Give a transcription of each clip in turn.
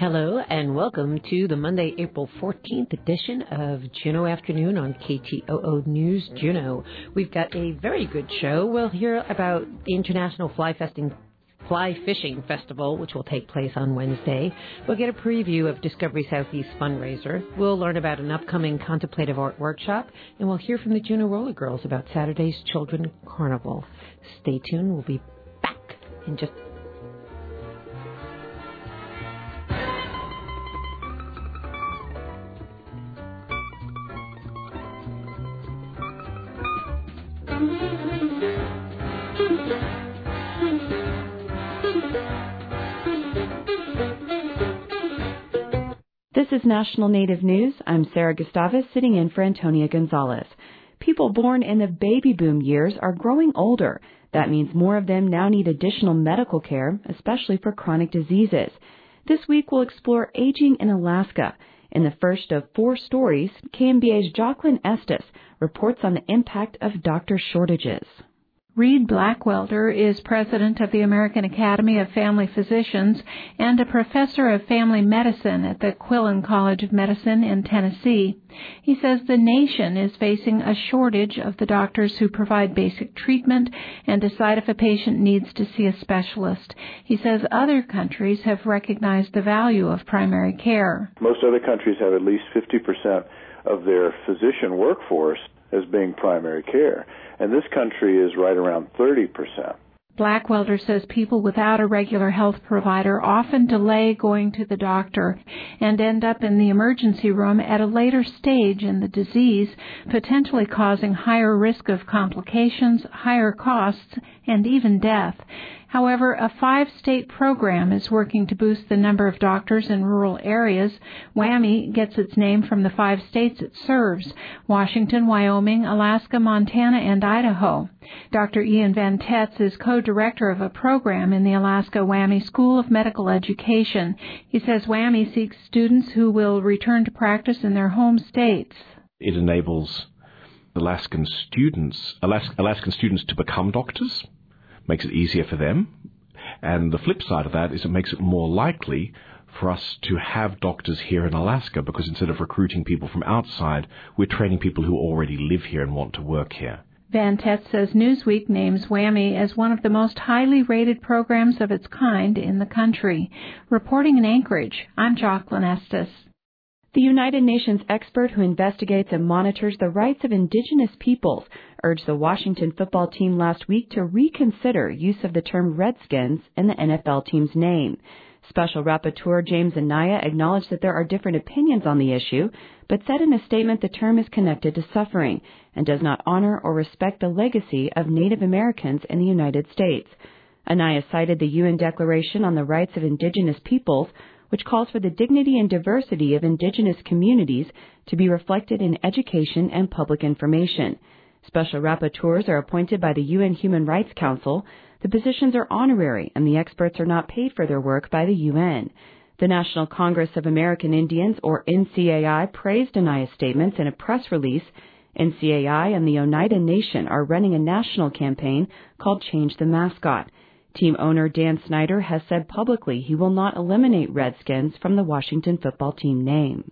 Hello and welcome to the Monday, April 14th edition of Juneau Afternoon on KTOO News Juneau. We've got a very good show. We'll hear about the International Fly Fishing Festival, which will take place on Wednesday. We'll get a preview of Discovery Southeast fundraiser. We'll learn about an upcoming contemplative art workshop, and we'll hear from the Juneau Roller Girls about Saturday's Children Carnival. Stay tuned. We'll be back in just This is National Native News. I'm Sarah Gustavus, sitting in for Antonia Gonzalez. People born in the baby boom years are growing older. That means more of them now need additional medical care, especially for chronic diseases. This week we'll explore aging in Alaska. In the first of 4 stories, KMBA's Jocelyn Estes reports on the impact of doctor shortages. Reed Blackwelder is president of the American Academy of Family Physicians and a professor of family medicine at the Quillen College of Medicine in Tennessee. He says the nation is facing a shortage of the doctors who provide basic treatment and decide if a patient needs to see a specialist. He says other countries have recognized the value of primary care. Most other countries have at least 50% of their physician workforce as being primary care, and this country is right around 30%. Blackwelder says people without a regular health provider often delay going to the doctor and end up in the emergency room at a later stage in the disease, potentially causing higher risk of complications, higher costs, and even death. However, a 5-state program is working to boost the number of doctors in rural areas. WWAMI gets its name from the 5 states it serves: Washington, Wyoming, Alaska, Montana, and Idaho. Dr. Ian Van Tetz is co-director of a program in the Alaska WWAMI School of Medical Education. He says WWAMI seeks students who will return to practice in their home states. It enables Alaskan students to become doctors, makes it easier for them. And the flip side of that is it makes it more likely for us to have doctors here in Alaska, because instead of recruiting people from outside, we're training people who already live here and want to work here. Van Tetz says Newsweek names WWAMI as one of the most highly rated programs of its kind in the country. Reporting in Anchorage, I'm Jocelyn Estes. The United Nations expert who investigates and monitors the rights of indigenous peoples urged the Washington football team last week to reconsider use of the term Redskins in the NFL team's name. Special Rapporteur James Anaya acknowledged that there are different opinions on the issue, but said in a statement the term is connected to suffering and does not honor or respect the legacy of Native Americans in the United States. Anaya cited the UN Declaration on the Rights of Indigenous Peoples, which calls for the dignity and diversity of indigenous communities to be reflected in education and public information. Special rapporteurs are appointed by the UN Human Rights Council. The positions are honorary, and the experts are not paid for their work by the UN. The National Congress of American Indians, or NCAI, praised Anaya's statements in a press release. NCAI and the Oneida Nation are running a national campaign called Change the Mascot. Team owner Dan Snyder has said publicly he will not eliminate Redskins from the Washington football team name.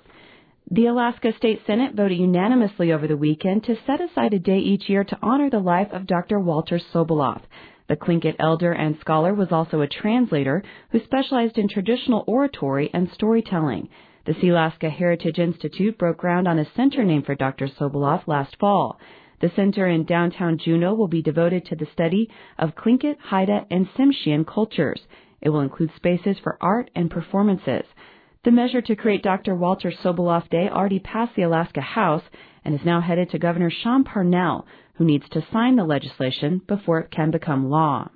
The Alaska State Senate voted unanimously over the weekend to set aside a day each year to honor the life of Dr. Walter Soboleff. The Tlingit elder and scholar was also a translator who specialized in traditional oratory and storytelling. The Sealaska Heritage Institute broke ground on a center named for Dr. Soboleff last fall. The center in downtown Juneau will be devoted to the study of Tlingit, Haida, and Tsimshian cultures. It will include spaces for art and performances. The measure to create Dr. Walter Soboleff Day already passed the Alaska House and is now headed to Governor Sean Parnell, who needs to sign the legislation before it can become law.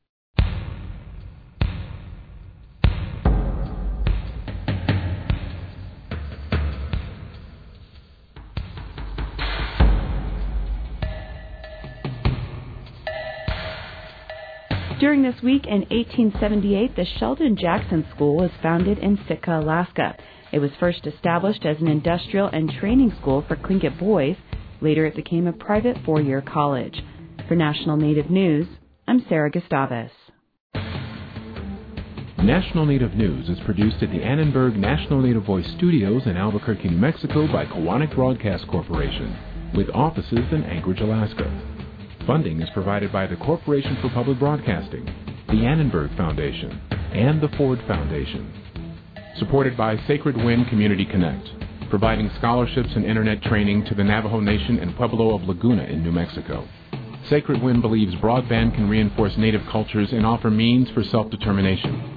During this week in 1878, the Sheldon Jackson School was founded in Sitka, Alaska. It was first established as an industrial and training school for Tlingit boys. Later, it became a private 4-year college. For National Native News, I'm Sarah Gustavus. National Native News is produced at the Annenberg National Native Voice Studios in Albuquerque, New Mexico by Kowanik Broadcast Corporation, with offices in Anchorage, Alaska. Funding is provided by the Corporation for Public Broadcasting, the Annenberg Foundation, and the Ford Foundation. Supported by Sacred Wind Community Connect, providing scholarships and internet training to the Navajo Nation and Pueblo of Laguna in New Mexico. Sacred Wind believes broadband can reinforce Native cultures and offer means for self-determination.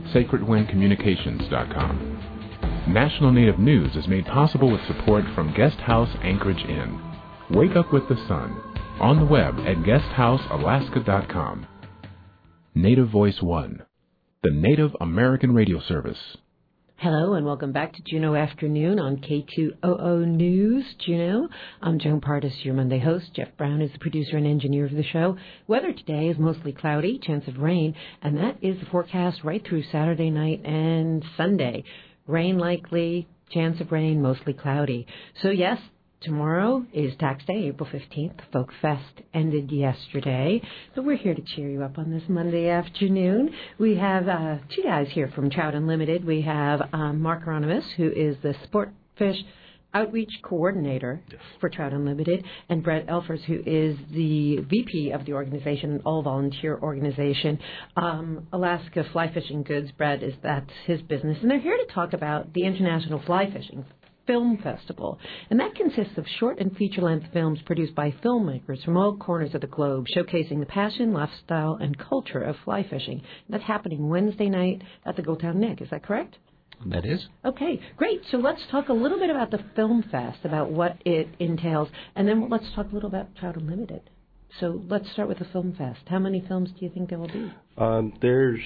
SacredWindCommunications.com. National Native News is made possible with support from Guest House Anchorage Inn. Wake up with the sun. On the web at guesthousealaska.com. Native Voice One, the Native American radio service. Hello and welcome back to Juneau Afternoon on K2OO News, Juneau. I'm Joan Pardis, your Monday host. Jeff Brown is the producer and engineer of the show. Weather today is mostly cloudy, chance of rain, and that is the forecast right through Saturday night and Sunday. Rain likely, chance of rain, mostly cloudy. So yes, tomorrow is Tax Day, April 15th. Folk Fest ended yesterday, but we're here to cheer you up on this Monday afternoon. We have two guys here from Trout Unlimited. We have Mark Hieronymus, who is the Sportfish Outreach Coordinator for Trout Unlimited, and Brett Elfers, who is the VP of the organization, an all-volunteer organization, Alaska Fly Fishing Goods. Brett, that's his business, and they're here to talk about the International Fly Fishing Film Festival, and that consists of short and feature-length films produced by filmmakers from all corners of the globe, showcasing the passion, lifestyle, and culture of fly fishing. That's happening Wednesday night at the Goldtown Nick. Is that correct? That is. Okay, great. So let's talk a little bit about the Film Fest, about what it entails, and then let's talk a little about Trout Unlimited. So let's start with the Film Fest. How many films do you think there will be? There's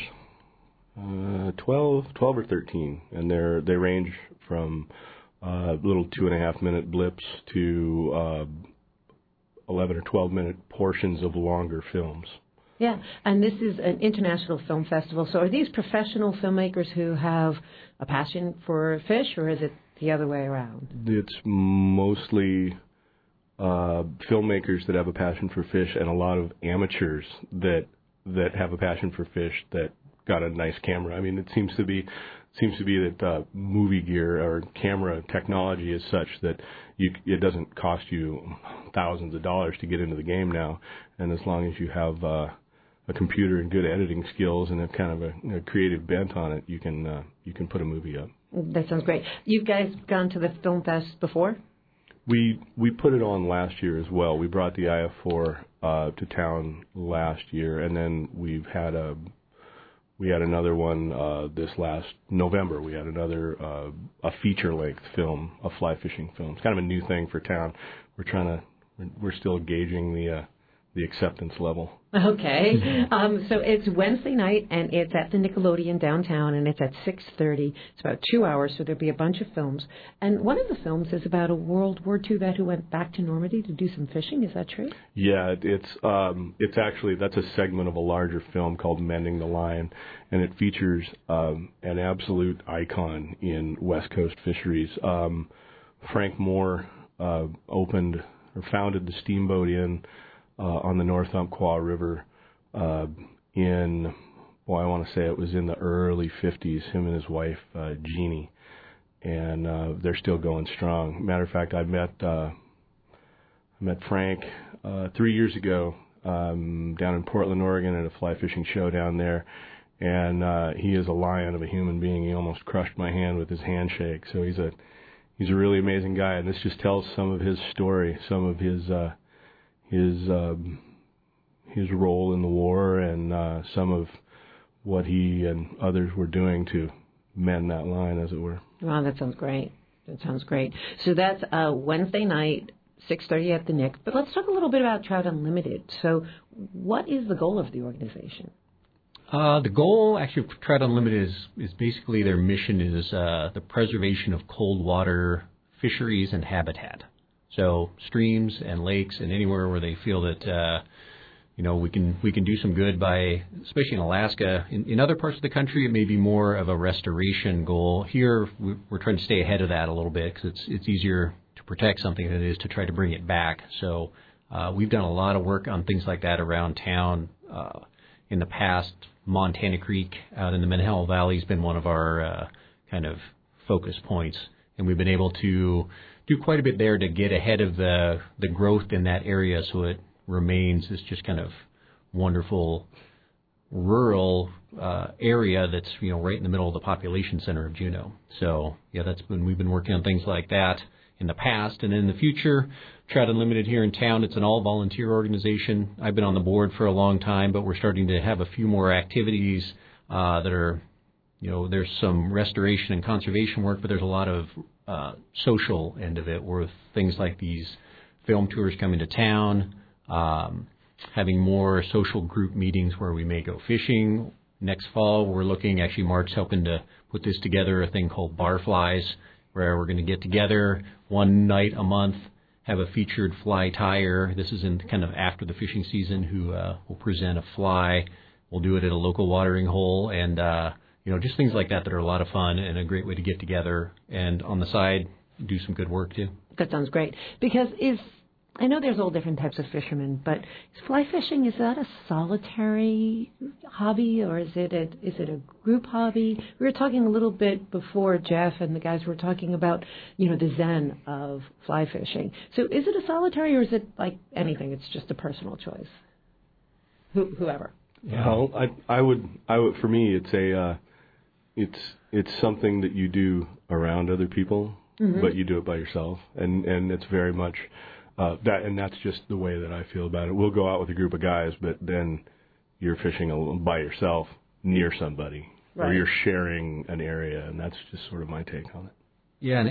12 or 13, and they range from little 2.5-minute blips to 11 or 12-minute portions of longer films. Yeah, and this is an international film festival. So are these professional filmmakers who have a passion for fish, or is it the other way around? It's mostly filmmakers that have a passion for fish, and a lot of amateurs that have a passion for fish that got a nice camera. I mean, it seems to be that movie gear or camera technology is such that it doesn't cost you thousands of dollars to get into the game now, and as long as you have a computer and good editing skills and a kind of a creative bent on it, you can put a movie up. That sounds great. You guys gone to the Film Fest before? We put it on last year as well. We brought the IF4 to town last year, and then we had another one this last November. We had another a feature-length film, a fly fishing film. It's kind of a new thing for town. We're still gauging the acceptance level. Okay. So it's Wednesday night, and it's at the Nickelodeon downtown, and it's at 6:30. It's about 2 hours, so there'll be a bunch of films. And one of the films is about a World War II vet who went back to Normandy to do some fishing. Is that true? Yeah, it's actually, that's a segment of a larger film called Mending the Line, and it features an absolute icon in West Coast fisheries. Frank Moore founded the Steamboat Inn on the North Umpqua River I want to say it was in the early 50s, him and his wife, Jeannie, and they're still going strong. Matter of fact, I met Frank 3 years ago down in Portland, Oregon at a fly fishing show down there, and he is a lion of a human being. He almost crushed my hand with his handshake, so he's a really amazing guy, and this just tells some of his story, some of his role in the war, and some of what he and others were doing to mend that line, as it were. Wow, that sounds great. So that's Wednesday night, 6:30 at the Nick. But let's talk a little bit about Trout Unlimited. So what is the goal of the organization? The goal, actually, for Trout Unlimited is basically their mission is the preservation of cold water fisheries and habitat. So streams and lakes and anywhere where they feel that we can do some good by, especially in Alaska. In other parts of the country, it may be more of a restoration goal. Here, we're trying to stay ahead of that a little bit because it's easier to protect something than it is to try to bring it back. So we've done a lot of work on things like that around town in the past Montana Creek out in the Mendenhall Valley has been one of our kind of focus points, and we've been able to do quite a bit there to get ahead of the growth in that area, so it remains this just kind of wonderful rural area that's right in the middle of the population center of Juneau. So we've been working on things like that in the past, and in the future, Trout Unlimited here in town, it's an all-volunteer organization. I've been on the board for a long time, but we're starting to have a few more activities that are, there's some restoration and conservation work, but there's a lot of social end of it, with things like these film tours coming to town, having more social group meetings where we may go fishing. Next fall, we're looking, actually Mark's helping to put this together, a thing called Barflies, where we're going to get together one night a month, have a featured fly tyer. This is in kind of after the fishing season, who will present a fly. We'll do it at a local watering hole, and just things like that are a lot of fun and a great way to get together, and on the side do some good work too. That sounds great. Because I know there's all different types of fishermen, but is fly fishing, is that a solitary hobby, or is it a group hobby? We were talking a little bit before, Jeff and the guys were talking about, the zen of fly fishing. So is it a solitary, or is it like anything? It's just a personal choice. Whoever. Yeah. Well, I would for me, it's something that you do around other people, but you do it by yourself, and it's very much that's just the way that I feel about it. We'll go out with a group of guys, but then you're fishing by yourself near somebody, right, or you're sharing an area, and that's just sort of my take on it. Yeah, and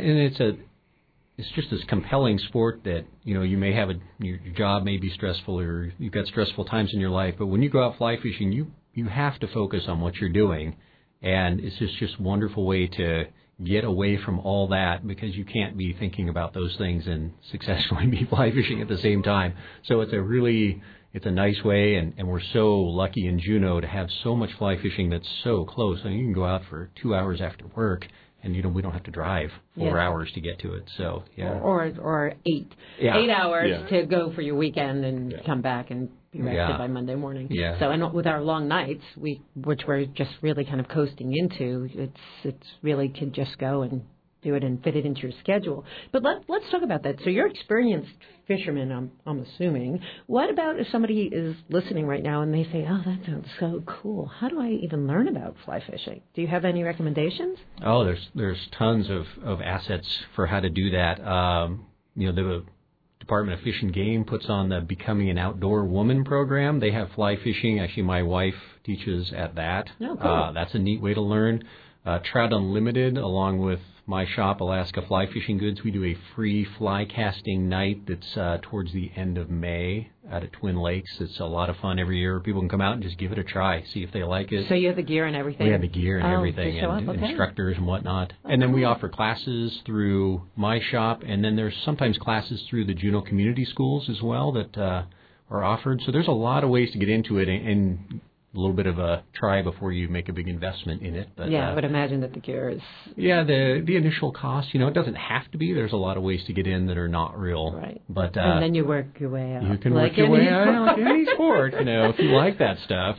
it's just this compelling sport that you may have your job may be stressful, or you've got stressful times in your life, but when you go out fly fishing, you have to focus on what you're doing, and it's just a wonderful way to get away from all that, because you can't be thinking about those things and successfully be fly fishing at the same time. So it's a nice way, and we're so lucky in Juneau to have so much fly fishing that's so close. I mean, you can go out for 2 hours after work, and we don't have to drive 4 hours to get to it. So or 8 hours to go for your weekend and come back and be rested by Monday morning. Yeah. So, and with our long nights, which we're just really kind of coasting into, it's really can just go and do it and fit it into your schedule. But let's talk about that. So you're experienced fisherman, I'm assuming. What about if somebody is listening right now and they say, "Oh, that sounds so cool. How do I even learn about fly fishing?" Do you have any recommendations? Oh, there's tons of assets for how to do that. The Department of Fish and Game puts on the Becoming an Outdoor Woman program. They have fly fishing. Actually, my wife teaches at that. Oh, cool. That's a neat way to learn. Trout Unlimited, along with my shop, Alaska Fly Fishing Goods, we do a free fly casting night that's towards the end of May out at Twin Lakes. It's a lot of fun every year. People can come out and just give it a try, see if they like it. So you have the gear and everything? We have the gear and everything, and instructors and whatnot. And then we offer classes through my shop, and then there's sometimes classes through the Juneau Community Schools as well that are offered. So there's a lot of ways to get into it, and a little bit of a try before you make a big investment in it. But, I would imagine that the gear is... Yeah, the initial cost, it doesn't have to be. There's a lot of ways to get in that are not real. Right. But, and then you work your way out. You can work your way out like any sport, if you like that stuff.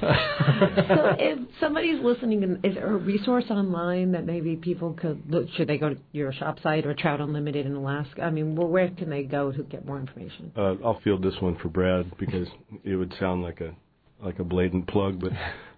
So if somebody's listening, is there a resource online that maybe people could look? Should they go to your shop site or Trout Unlimited in Alaska? I mean, where can they go to get more information? I'll field this one for Brad, because it would sound like a blatant plug, but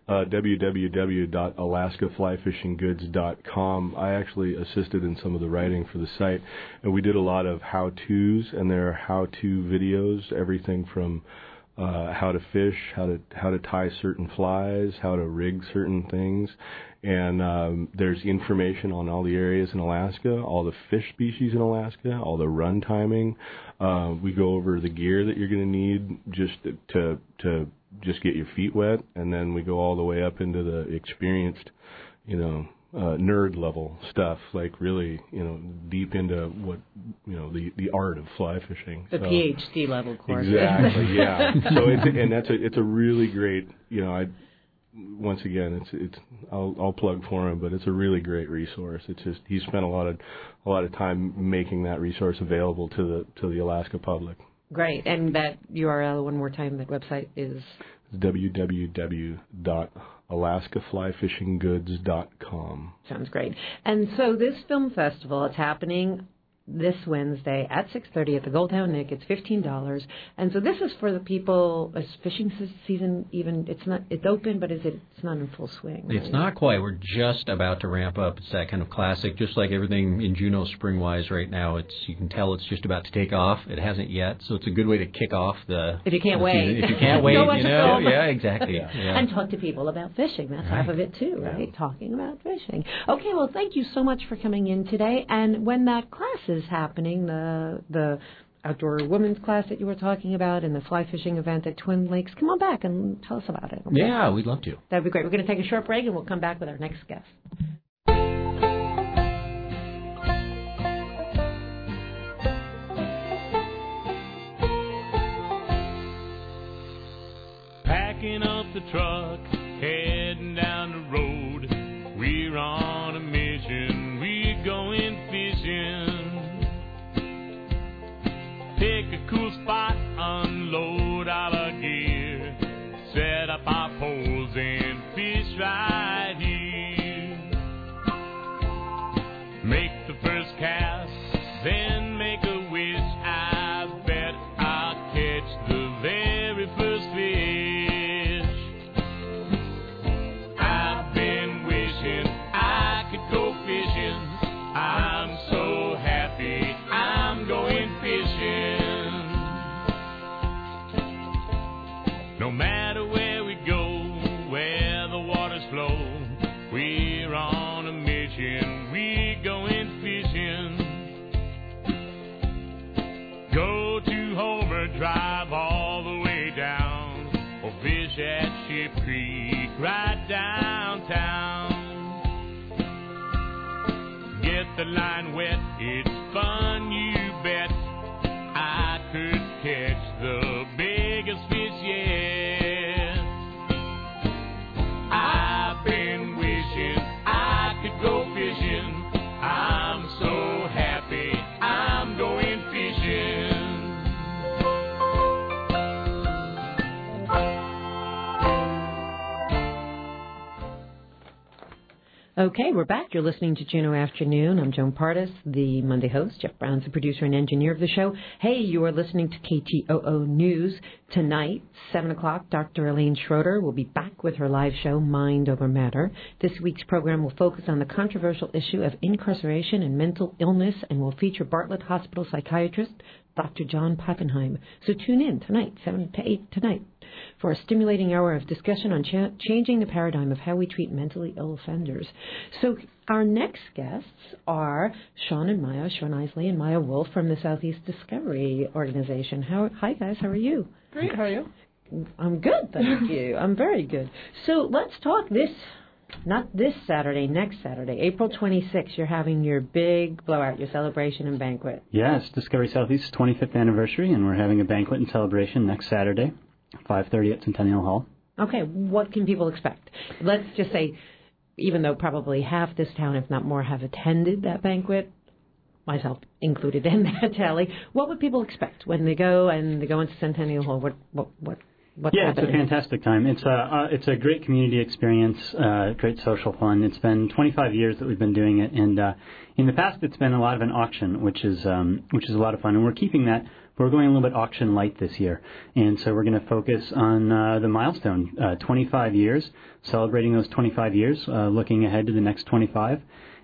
www.alaskaflyfishinggoods.com. I actually assisted in some of the writing for the site, and we did a lot of how-tos, and there are how-to videos, everything from how to fish, how to tie certain flies, how to rig certain things, and there's information on all the areas in Alaska, all the fish species in Alaska, all the run timing. We go over the gear that you're going to need just to just get your feet wet, and then we go all the way up into the experienced, nerd level stuff, like really, deep into what, the art of fly fishing. The PhD level course. Exactly, yeah. So it's a really great, once again, I'll plug for him, but it's a really great resource. It's just, he spent a lot of time making that resource available to the Alaska public. Great. And that URL, one more time, that website is? www.alaskaflyfishinggoods.com. AlaskaFlyFishingGoods.com. Sounds great. And so this film festival is happening this Wednesday at 6:30 at the Goldtown Nick. It's $15, and so this is for the people. Is fishing season even? It's open, but it's not in full swing. Right? It's not quite. We're just about to ramp up. It's that kind of classic, just like everything in Juneau spring-wise right now. You can tell it's just about to take off. It hasn't yet, so it's a good way to kick off the. If you can't wait, if you can't wait, yeah, exactly. Yeah. And talk to people about fishing. That's half of it too, right? Yeah. Talking about fishing. Okay, well, thank you so much for coming in today. And when that class is happening, the outdoor women's class that you were talking about and the fly fishing event at Twin Lakes, come on back and tell us about it. Okay? Yeah, we'd love to. That'd be great. We're going to take a short break and we'll come back with our next guest. Packing up the truck, heading down the road. We're on a mission, we're going fishing. Pick a cool spot, unload all our gear, set up our poles and fish right here. Make the first cast, then make a wish. I bet I'll catch the very first fish. I've been wishing I could go fishing. I'm so happy I'm going fishing. No matter where we go, where the waters flow, we're on a mission, we're going fishing. Go to Homer, drive all the way down, or fish at Ship Creek right downtown. Get the line wet, it's fun, you bet. I could catch the biggest fish yet. I've been wishing I could go fishing. I'm so happy I'm going fishing. Okay, we're back. You're listening to Juneau Afternoon. I'm Joan Pardis, the Monday host. Jeff Brown's the producer and engineer of the show. Hey, you are listening to KTOO News. Tonight, 7 o'clock, Dr. Elaine Schroeder will be back with her live show, Mind Over Matter. This week's program will focus on the controversial issue of incarceration and mental illness and will feature Bartlett Hospital psychiatrist Dr. John Pappenheim. So tune in tonight, 7 to 8 tonight, for a stimulating hour of discussion on changing the paradigm of how we treat mentally ill offenders. So our next guests are Sean Isley and Maya Wolf from the Southeast Discovery Organization. Hi, guys. How are you? Great. How are you? I'm good, thank you. I'm very good. So let's talk not this Saturday, next Saturday, April 26th, you're having your big blowout, your celebration and banquet. Yes, Discovery Southeast's 25th anniversary, and we're having a banquet and celebration next Saturday, 5:30 at Centennial Hall. Okay, what can people expect? Let's just say, even though probably half this town, if not more, have attended that banquet, myself included in that tally, what would people expect when they go into Centennial Hall? What's happening? It's a fantastic time. It's a great community experience, great social fun. It's been 25 years that we've been doing it, and in the past it's been a lot of an auction, which is a lot of fun, and we're keeping that. We're going a little bit auction light this year, and so we're going to focus on the milestone, 25 years, celebrating those 25 years, looking ahead to the next 25,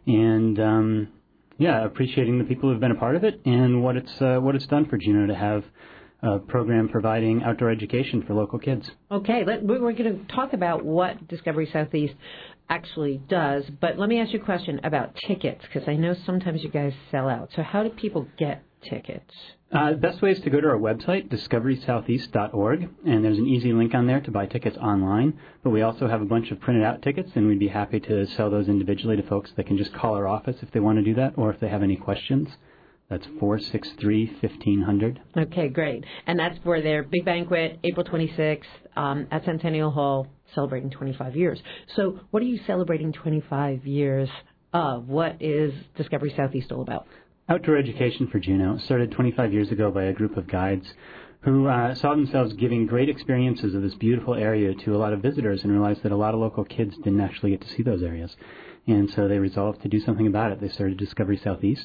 and appreciating the people who've been a part of it and what it's done for Juneau to have a program providing outdoor education for local kids. Okay, we're going to talk about what Discovery Southeast actually does, but let me ask you a question about tickets, because I know sometimes you guys sell out. So how do people get tickets? The best way is to go to our website, discoverysoutheast.org, and there's an easy link on there to buy tickets online. But we also have a bunch of printed out tickets, and we'd be happy to sell those individually to folks that can just call our office if they want to do that, or if they have any questions. That's 463-1500. Okay, great. And that's for their big banquet, April 26th, at Centennial Hall, celebrating 25 years. So what are you celebrating 25 years of? What is Discovery Southeast all about? Outdoor education for Juneau. It started 25 years ago by a group of guides who saw themselves giving great experiences of this beautiful area to a lot of visitors and realized that a lot of local kids didn't actually get to see those areas. And so they resolved to do something about it. They started Discovery Southeast.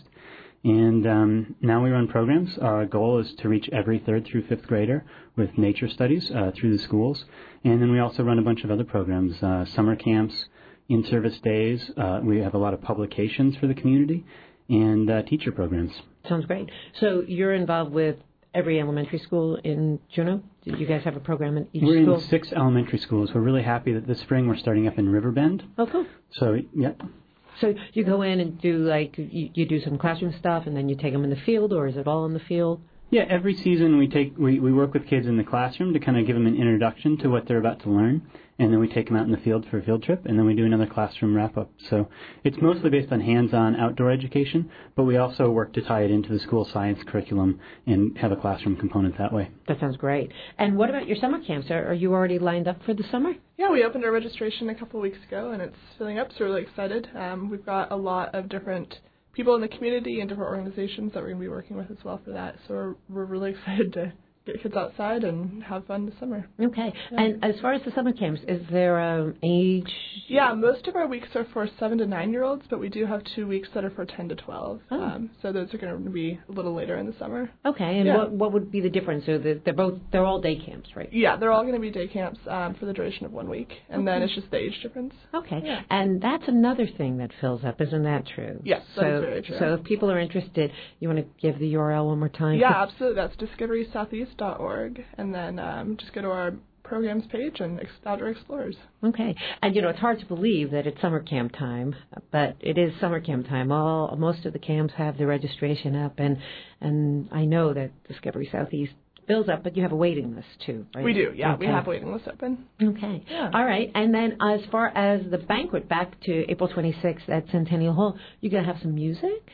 And now we run programs. Our goal is to reach every 3rd through 5th grader with nature studies through the schools. And then we also run a bunch of other programs, summer camps, in-service days. We have a lot of publications for the community and teacher programs. Sounds great. So you're involved with every elementary school in Juneau? Do you guys have a program in each school? We're in 6 elementary schools. We're really happy that this spring we're starting up in Riverbend. Oh, cool. So, yeah. So you go in and do, like, you do some classroom stuff, and then you take them in the field, or is it all in the field? Yeah, every season we work with kids in the classroom to kind of give them an introduction to what they're about to learn, and then we take them out in the field for a field trip, and then we do another classroom wrap-up. So it's mostly based on hands-on outdoor education, but we also work to tie it into the school science curriculum and have a classroom component that way. That sounds great. And what about your summer camps? Are you already lined up for the summer? Yeah, we opened our registration a couple of weeks ago, and it's filling up, so we're really excited. We've got a lot of different people in the community and different organizations that we're going to be working with as well for that. So we're really excited to get kids outside and have fun this summer. Okay. Yeah. And as far as the summer camps, is there age? Yeah, most of our weeks are for 7 to 9-year-olds, but we do have 2 weeks that are for 10 to 12. Oh. So those are going to be a little later in the summer. Okay. And what would be the difference? So they're all day camps, right? Yeah, they're all going to be day camps for the duration of 1 week, and then it's just the age difference. Okay. Yeah. And that's another thing that fills up, isn't that true? Yes, that is very true. So if people are interested, you want to give the URL one more time? Yeah, absolutely. That's discoverysoutheast.org, and then just go to our programs page and Outdoor Explorers. Okay. And, it's hard to believe that it's summer camp time, but it is summer camp time. Most of the camps have the registration up, and I know that Discovery Southeast fills up, but you have a waiting list, too, right? We do, yeah. Okay. We have a waiting list open. Okay. Yeah. All right. And then as far as the banquet, back to April 26th at Centennial Hall, you're going to have some music?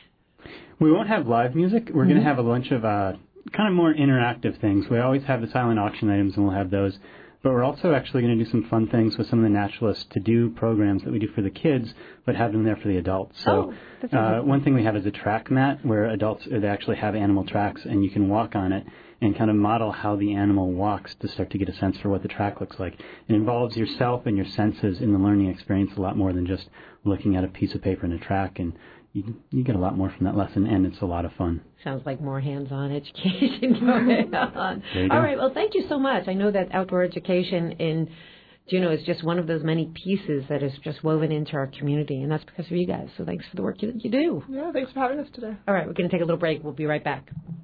We won't have live music. We're going to have a bunch of kind of more interactive things. We always have the silent auction items, and we'll have those. But we're also actually going to do some fun things with some of the naturalists to do programs that we do for the kids, but have them there for the adults. So one thing we have is a track mat where adults, they actually have animal tracks, and you can walk on it and kind of model how the animal walks to start to get a sense for what the track looks like. It involves yourself and your senses in the learning experience a lot more than just looking at a piece of paper and a track, and you get a lot more from that lesson, and it's a lot of fun. Sounds like more hands-on education going on. All right, well, thank you so much. I know that outdoor education in Juneau is just one of those many pieces that is just woven into our community, and that's because of you guys. So thanks for the work you do. Yeah, thanks for having us today. All right, we're going to take a little break. We'll be right back.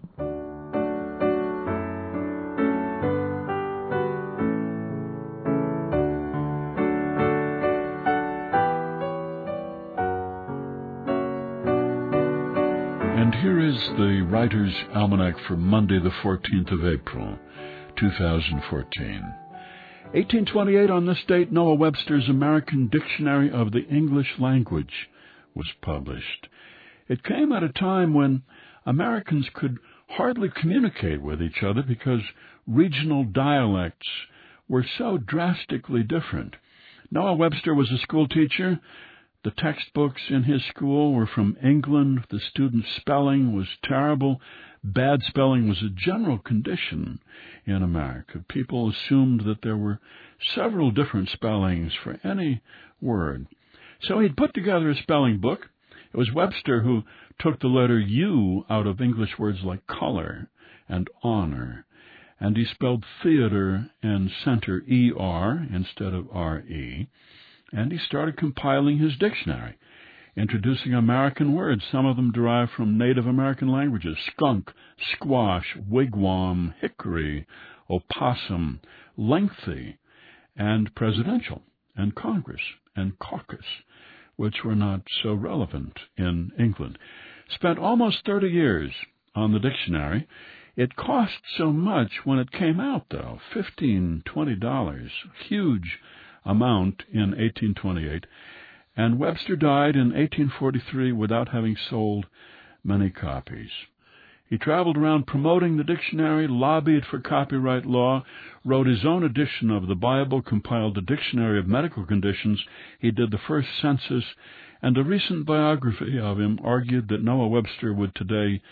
And here is the Writer's Almanac for Monday, the 14th of April, 2014. 1828, on this date, Noah Webster's American Dictionary of the English Language was published. It came at a time when Americans could hardly communicate with each other because regional dialects were so drastically different. Noah Webster was a school teacher. The textbooks in his school were from England. The students' spelling was terrible. Bad spelling was a general condition in America. People assumed that there were several different spellings for any word. So he'd put together a spelling book. It was Webster who took the letter U out of English words like color and honor, and he spelled theater and center E-R instead of R-E. And he started compiling his dictionary, introducing American words. Some of them derived from Native American languages: skunk, squash, wigwam, hickory, opossum, lengthy, and presidential, and Congress, and caucus, which were not so relevant in England. Spent almost 30 years on the dictionary. It cost so much when it came out, though, $15, $20, huge amount in 1828, and Webster died in 1843 without having sold many copies. He traveled around promoting the dictionary, lobbied for copyright law, wrote his own edition of the Bible, compiled a dictionary of medical conditions. He did the first census, and a recent biography of him argued that Noah Webster would today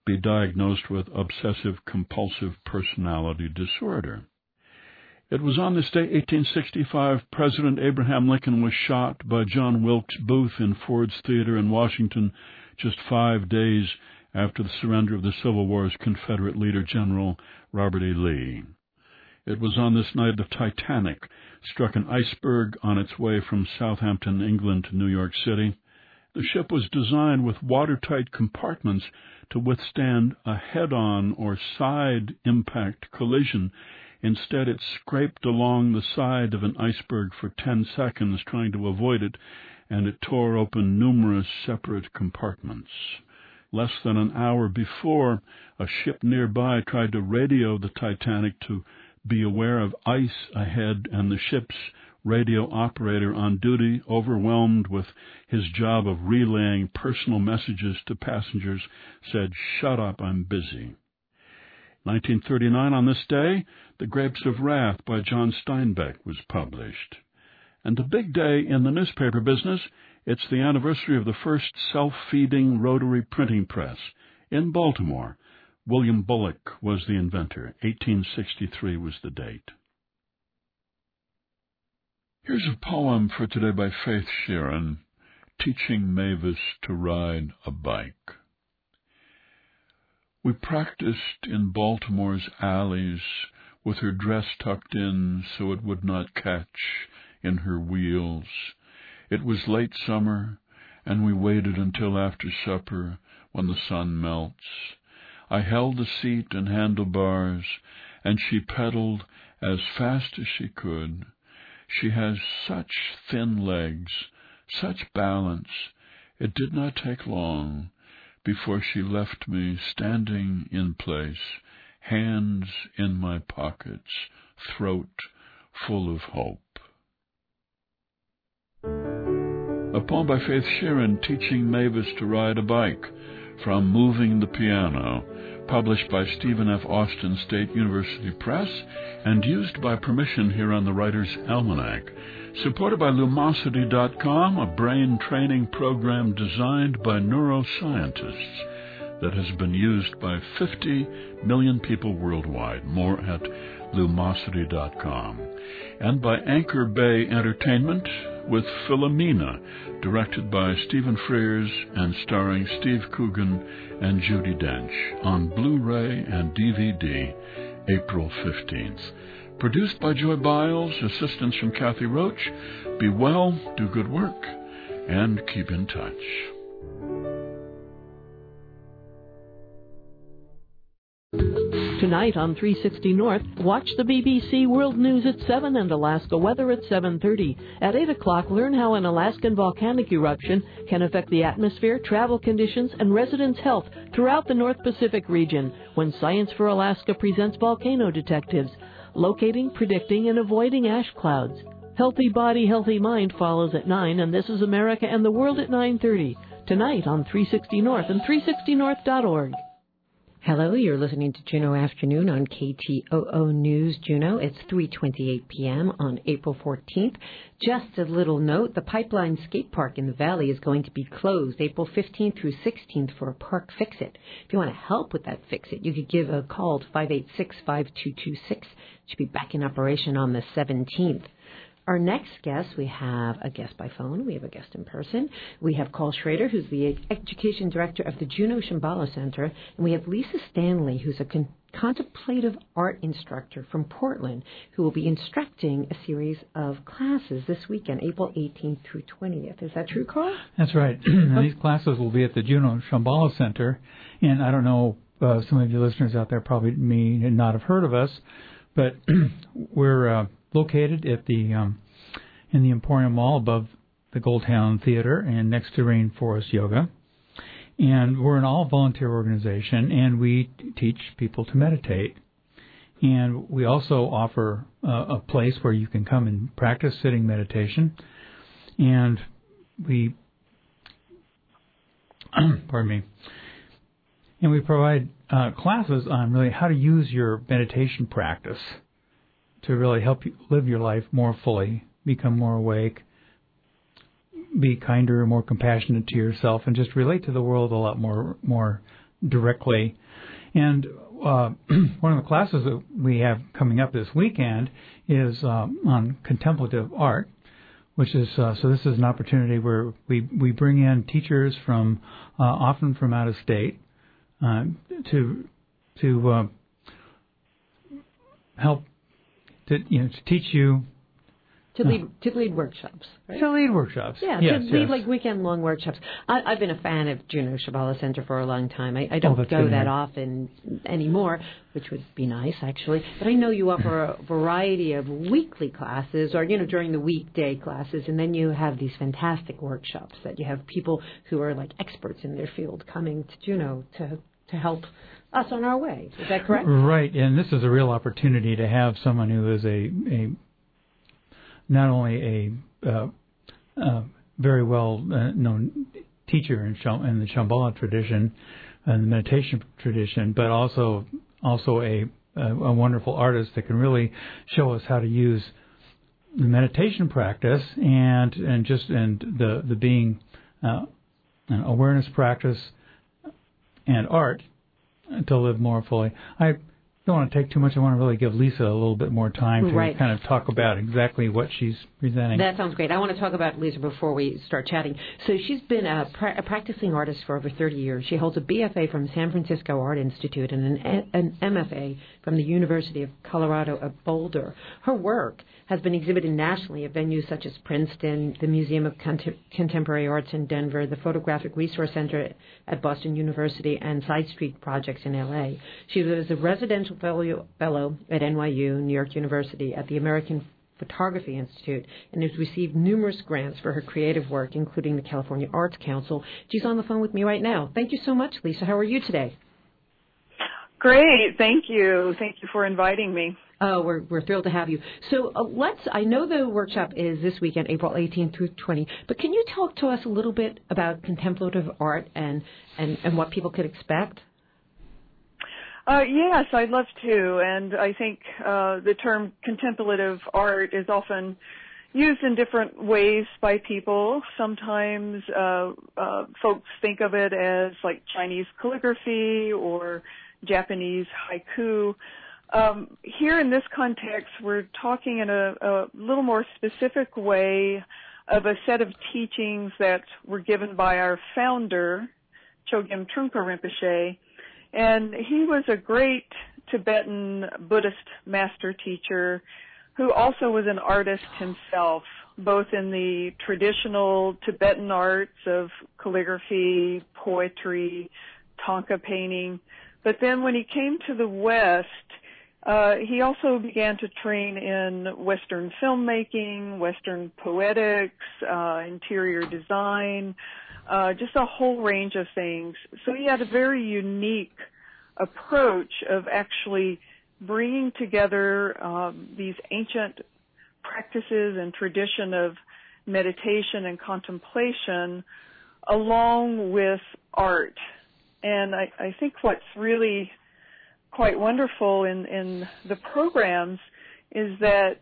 be diagnosed with obsessive-compulsive personality disorder. It was on this day, 1865, President Abraham Lincoln was shot by John Wilkes Booth in Ford's Theater in Washington, just 5 days after the surrender of the Civil War's Confederate leader, General Robert E. Lee. It was on this night the Titanic struck an iceberg on its way from Southampton, England to New York City. The ship was designed with watertight compartments to withstand a head-on or side impact collision. Instead, it scraped along the side of an iceberg for 10 seconds, trying to avoid it, and it tore open numerous separate compartments. Less than an hour before, a ship nearby tried to radio the Titanic to be aware of ice ahead, and the ship's radio operator on duty, overwhelmed with his job of relaying personal messages to passengers, said, "Shut up, I'm busy." 1939, on this day, The Grapes of Wrath by John Steinbeck was published. And the big day in the newspaper business, it's the anniversary of the first self-feeding rotary printing press in Baltimore. William Bullock was the inventor. 1863 was the date. Here's a poem for today by Faith Sheeran, Teaching Mavis to Ride a Bike. We practiced in Baltimore's alleys with her dress tucked in so it would not catch in her wheels. It was late summer, and we waited until after supper when the sun melts. I held the seat and handlebars, and she pedaled as fast as she could. She has such thin legs, such balance. It did not take long before she left me standing in place, hands in my pockets, throat full of hope. A poem by Faith Sheeran, Teaching Mavis to Ride a Bike, from Moving the Piano, published by Stephen F. Austin State University Press and used by permission here on the Writer's Almanac. Supported by Lumosity.com, a brain training program designed by neuroscientists that has been used by 50 million people worldwide. More at Lumosity.com. And by Anchor Bay Entertainment with Philomena, directed by Stephen Frears and starring Steve Coogan and Judi Dench, on Blu-ray and DVD, April 15th. Produced by Joy Biles, assistance from Kathy Roach. Be well, do good work, and keep in touch. Tonight on 360 North, watch the BBC World News at 7 and Alaska Weather at 7:30. At 8 o'clock, learn how an Alaskan volcanic eruption can affect the atmosphere, travel conditions, and residents' health throughout the North Pacific region when Science for Alaska presents Volcano Detectives, locating, predicting, and avoiding ash clouds. Healthy Body, Healthy Mind follows at 9, and This is America and the World at 9:30. Tonight on 360 North and 360north.org. Hello, you're listening to Juneau Afternoon on KTOO News Juneau. It's 3:28 p.m. on April 14th. Just a little note, the Pipeline Skate Park in the Valley is going to be closed April 15th through 16th for a park fix-it. If you want to help with that fix-it, you could give a call to 586-5226. It should be back in operation on the 17th. Our next guest, we have a guest by phone. We have a guest in person. We have Carl Schrader, who's the Education Director of the Juneau Shambhala Center. And we have Lisa Stanley, who's a contemplative art instructor from Portland, who will be instructing a series of classes this weekend, April 18th through 20th. Is that true, Carl? That's right. These classes will be at the Juneau Shambhala Center. And I don't know, some of you listeners out there probably may not have heard of us, but we're located at the in the Emporium Mall above the Goldtown Theater and next to Rainforest Yoga. And we're an all-volunteer organization, and we teach people to meditate. And we also offer a place where you can come and practice sitting meditation. And we, pardon me, and we provide classes on really how to use your meditation practice to really help you live your life more fully, become more awake, be kinder, more compassionate to yourself, and just relate to the world a lot more directly. And one of the classes that we have coming up this weekend is on contemplative art, which is so this is an opportunity where we bring in teachers from often from out of state to help to teach you. To lead workshops. Right? To lead workshops. Yeah, yes, to lead like weekend-long workshops. I've been a fan of Juneau Shambhala Center for a long time. I don't go that often anymore, which would be nice, actually. But I know you offer a variety of weekly classes or, during the weekday classes, and then you have these fantastic workshops that you have people who are like experts in their field coming to Juneau to help us on our way. Is that correct? Right, and this is a real opportunity to have someone who is a not only a very well known teacher in the Shambhala tradition and the meditation tradition, but also a wonderful artist that can really show us how to use the meditation practice and the being an awareness practice and art to live more fully. I don't want to take too much. I want to really give Lisa a little bit more time to kind of talk about exactly what she's presenting. That sounds great. I want to talk about Lisa before we start chatting. So she's been a practicing artist for over 30 years. She holds a BFA from San Francisco Art Institute and an MFA from the University of Colorado at Boulder. Her work has been exhibited nationally at venues such as Princeton, the Museum of Contemporary Arts in Denver, the Photographic Resource Center at Boston University, and Side Street Projects in L.A. She was a residential fellow at NYU, New York University, at the American Photography Institute, and has received numerous grants for her creative work, including the California Arts Council. She's on the phone with me right now. Thank you so much, Lisa. How are you today? Great. Thank you. Thank you for inviting me. Oh, we're thrilled to have you. So I know the workshop is this weekend, April 18th through 20, but can you talk to us a little bit about contemplative art and what people could expect? Yes, I'd love to. And I think the term contemplative art is often used in different ways by people. Sometimes folks think of it as like Chinese calligraphy or Japanese haiku. Here in this context, we're talking in a little more specific way of a set of teachings that were given by our founder, Chogyam Trungpa Rinpoche. And he was a great Tibetan Buddhist master teacher who also was an artist himself, both in the traditional Tibetan arts of calligraphy, poetry, Thangka painting. But then when he came to the West, he also began to train in Western filmmaking, Western poetics, interior design, just a whole range of things. So he had a very unique approach of actually bringing together these ancient practices and tradition of meditation and contemplation along with art. And I think what's really quite wonderful in the programs is that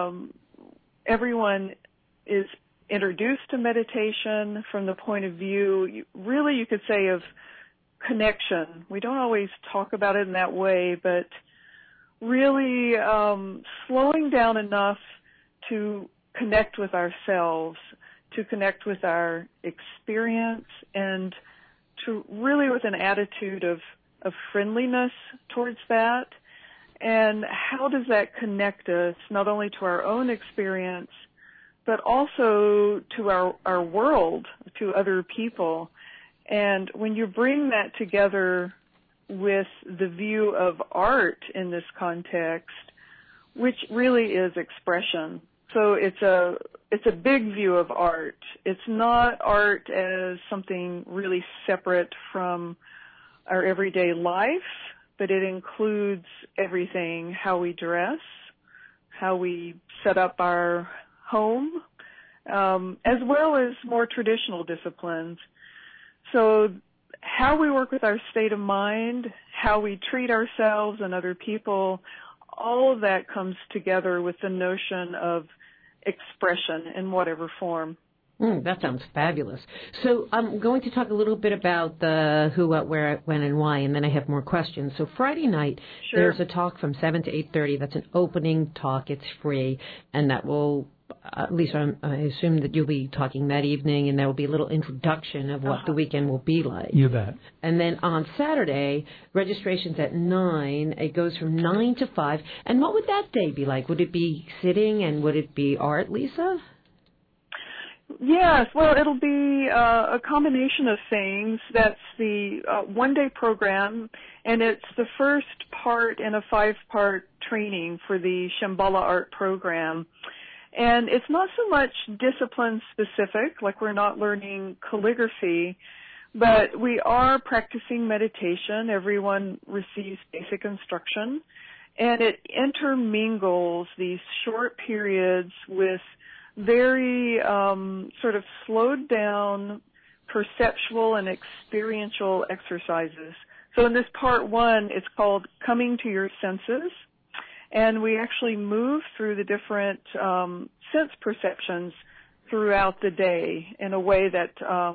everyone is introduced to meditation from the point of view, you could say, of connection. We don't always talk about it in that way, but really slowing down enough to connect with ourselves, to connect with our experience, and to really with an attitude of friendliness towards that. And how does that connect us not only to our own experience, but also to our world, to other people? And when you bring that together with the view of art in this context, which really is expression. So it's a big view of art. It's not art as something really separate from our everyday life, but it includes everything: how we dress, how we set up our home, as well as more traditional disciplines. So how we work with our state of mind, how we treat ourselves and other people, all of that comes together with the notion of expression in whatever form. That sounds fabulous. So I'm going to talk a little bit about the who, what, where, when, and why, and then I have more questions. So Friday night, There's a talk from 7 to 8:30. That's an opening talk. It's free, and that will, at least I assume that you'll be talking that evening, and there will be a little introduction of what the weekend will be like. You bet. And then on Saturday, registration's at 9. It goes from 9 to 5. And what would that day be like? Would it be sitting, and would it be art, Lisa? Yes, well, it'll be a combination of things. That's the one-day program, and it's the first part in a 5-part training for the Shambhala Art program. And it's not so much discipline-specific, like we're not learning calligraphy, but we are practicing meditation. Everyone receives basic instruction, and it intermingles these short periods with very sort of slowed down perceptual and experiential exercises. So in this part 1, it's called Coming to Your Senses, and we actually move through the different sense perceptions throughout the day in a way that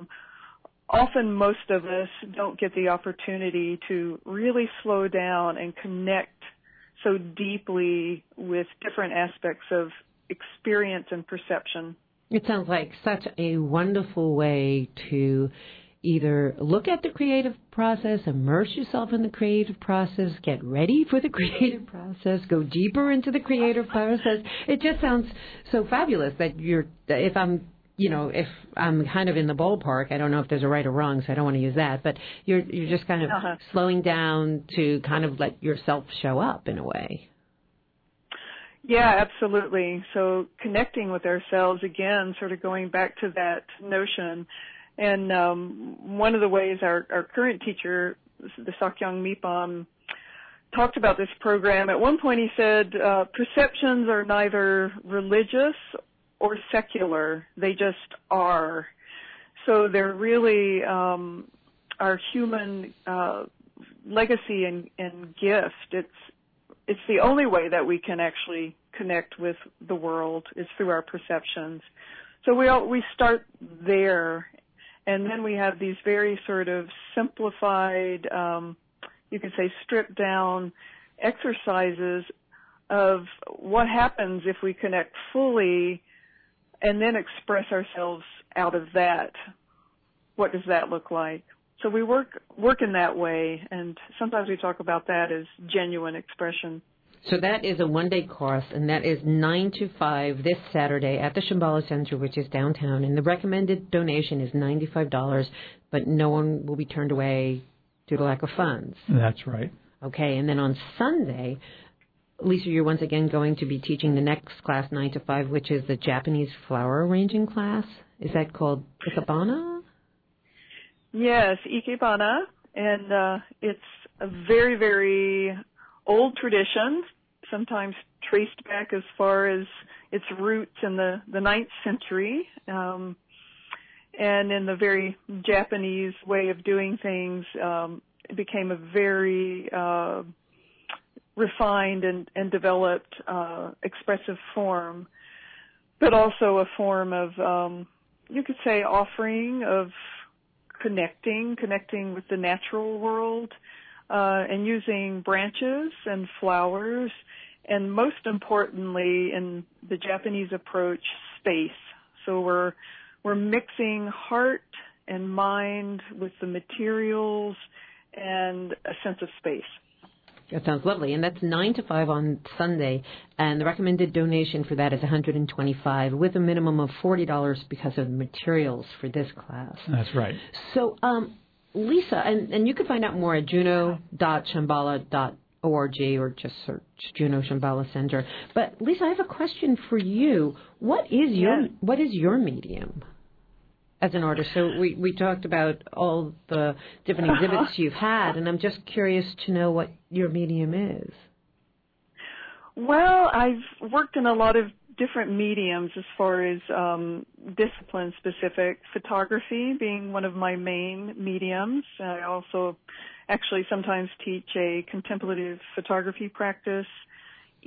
often most of us don't get the opportunity to really slow down and connect so deeply with different aspects of experience and perception. It sounds like such a wonderful way to either look at the creative process, immerse yourself in the creative process, get ready for the creative process, go deeper into the creative process. It just sounds so fabulous that if I'm kind of in the ballpark, I don't know if there's a right or wrong, so I don't want to use that, but you're just kind of slowing down to kind of let yourself show up in a way. Yeah, absolutely. So connecting with ourselves again, sort of going back to that notion. And one of the ways our current teacher, the Sakyong Mipam, talked about this program, at one point he said, perceptions are neither religious or secular. They just are. So they're really our human legacy and gift. It's the only way that we can actually connect with the world is through our perceptions. So we start there, and then we have these very sort of simplified, you could say stripped down exercises of what happens if we connect fully and then express ourselves out of that. What does that look like? So we work in that way, and sometimes we talk about that as genuine expression. So that is a one-day course, and that is 9 to 5 this Saturday at the Shambhala Center, which is downtown. And the recommended donation is $95, but no one will be turned away due to lack of funds. That's right. Okay, and then on Sunday, Lisa, you're once again going to be teaching the next class, 9 to 5, which is the Japanese flower arranging class. Is that called Ikebana? Yes, Ikebana, and it's a very, very old tradition, sometimes traced back as far as its roots in the 9th century, and in the very Japanese way of doing things, it became a very refined and developed expressive form, but also a form of, you could say, offering of connecting with the natural world, and using branches and flowers, and most importantly, in the Japanese approach, space. So we're mixing heart and mind with the materials and a sense of space. That sounds lovely. And that's 9 to 5 on Sunday. And the recommended donation for that is $125 with a minimum of $40 because of the materials for this class. That's right. So, Lisa, and you can find out more at juno.shambhala.org or just search Juno Shambhala Center. But, Lisa, I have a question for you. What is your medium as an artist? So we talked about all the different exhibits you've had, and I'm just curious to know what your medium is. Well, I've worked in a lot of different mediums as far as discipline-specific, photography being one of my main mediums. I also actually sometimes teach a contemplative photography practice.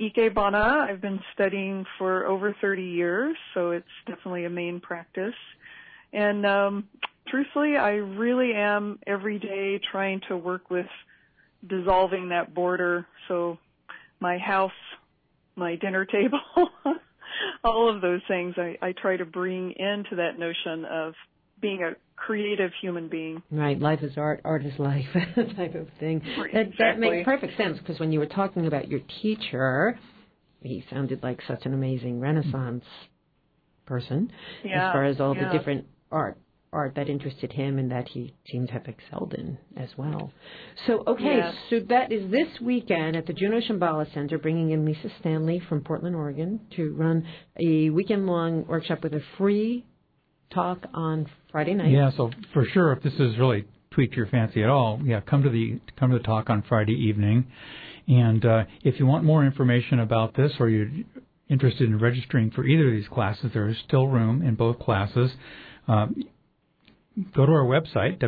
Ikebana, I've been studying for over 30 years, so it's definitely a main practice. And truthfully, I really am every day trying to work with dissolving that border. So my house, my dinner table, all of those things I try to bring into that notion of being a creative human being. Right, life is art, art is life, type of thing. Exactly. That makes perfect sense, because when you were talking about your teacher, he sounded like such an amazing Renaissance person, as far as all the different art that interested him and that he seemed to have excelled in as well. So, so that is this weekend at the Juno Shambhala Center, bringing in Lisa Stanley from Portland, Oregon, to run a weekend-long workshop with a free talk on Friday night. Yeah, so for sure, if this has really tweaked your fancy at all, come to the talk on Friday evening. And if you want more information about this, or you're interested in registering for either of these classes, there is still room in both classes. Go to our website,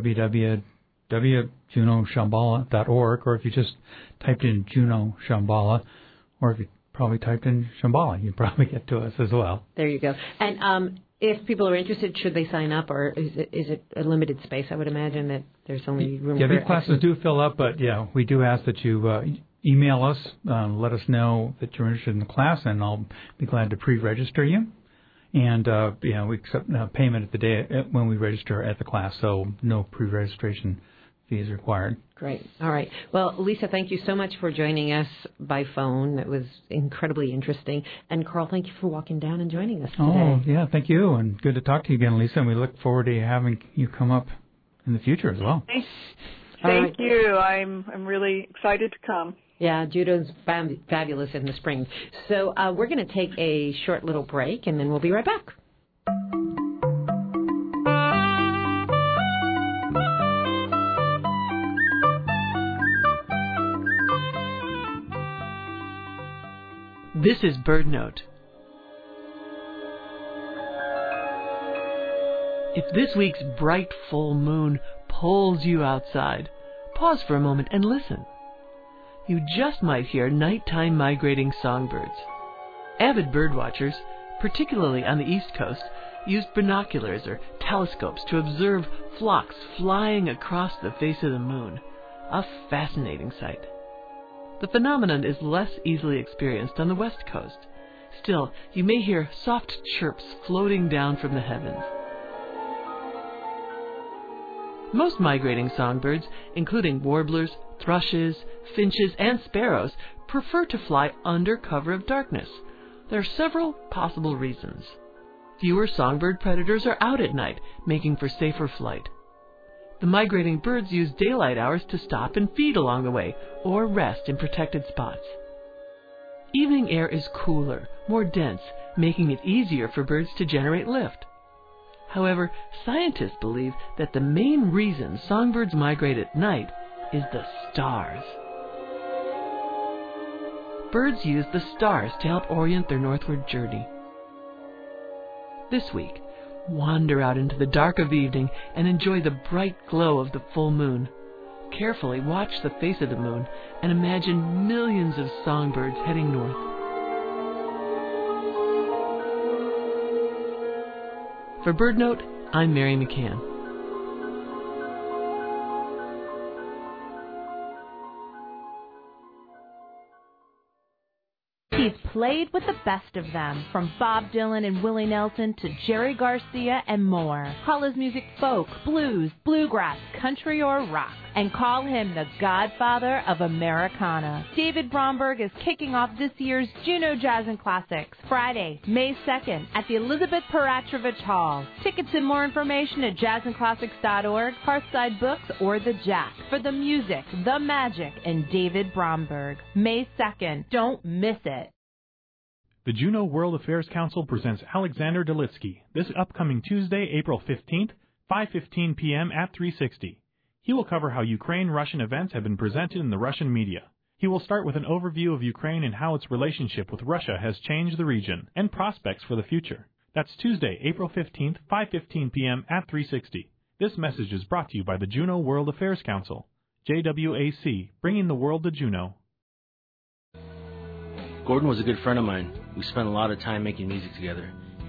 www.junoshambhala.org, or if you just typed in Juno Shambhala, or if you probably typed in Shambhala, you'd probably get to us as well. There you go. And if people are interested, should they sign up, or is it a limited space? I would imagine that there's only room for... these classes do fill up, but we do ask that you email us, let us know that you're interested in the class, and I'll be glad to pre-register you. And we accept payment at the day when we register at the class, so no pre-registration fees required. Great. All right. Well, Lisa, thank you so much for joining us by phone. That was incredibly interesting. And Carl, thank you for walking down and joining us today. Oh, yeah, thank you. And good to talk to you again, Lisa. And we look forward to having you come up in the future as well. Thank you. I'm really excited to come. Yeah, judo's fabulous in the spring. So we're going to take a short little break, and then we'll be right back. This is BirdNote. If this week's bright full moon pulls you outside, pause for a moment and listen. You just might hear nighttime migrating songbirds. Avid birdwatchers, particularly on the East Coast, use binoculars or telescopes to observe flocks flying across the face of the moon. A fascinating sight. The phenomenon is less easily experienced on the West Coast. Still, you may hear soft chirps floating down from the heavens. Most migrating songbirds, including warblers, thrushes, finches, and sparrows, prefer to fly under cover of darkness. There are several possible reasons. Fewer songbird predators are out at night, making for safer flight. The migrating birds use daylight hours to stop and feed along the way, or rest in protected spots. Evening air is cooler, more dense, making it easier for birds to generate lift. However, scientists believe that the main reason songbirds migrate at night is the stars. Birds use the stars to help orient their northward journey. This week, wander out into the dark of evening and enjoy the bright glow of the full moon. Carefully watch the face of the moon and imagine millions of songbirds heading north. For BirdNote, I'm Mary McCann. He's played with the best of them, from Bob Dylan and Willie Nelson to Jerry Garcia and more. Call his music folk, blues, bluegrass, country, or rock. And call him the godfather of Americana. David Bromberg is kicking off this year's Juno Jazz and Classics, Friday, May 2nd, at the Elizabeth Peratrovich Hall. Tickets and more information at jazzandclassics.org, Hearthside Books, or The Jack. For the music, the magic, and David Bromberg. May 2nd. Don't miss it. The Juneau World Affairs Council presents Alexander Dolitsky this upcoming Tuesday, April 15th, 5:15 p.m. at 360. He will cover how Ukraine-Russian events have been presented in the Russian media. He will start with an overview of Ukraine and how its relationship with Russia has changed the region and prospects for the future. That's Tuesday, April 15th, 5:15 p.m. at 360. This message is brought to you by the Juneau World Affairs Council, JWAC, bringing the world to Juneau. Gordon was a good friend of mine. We spent a lot of time making music together.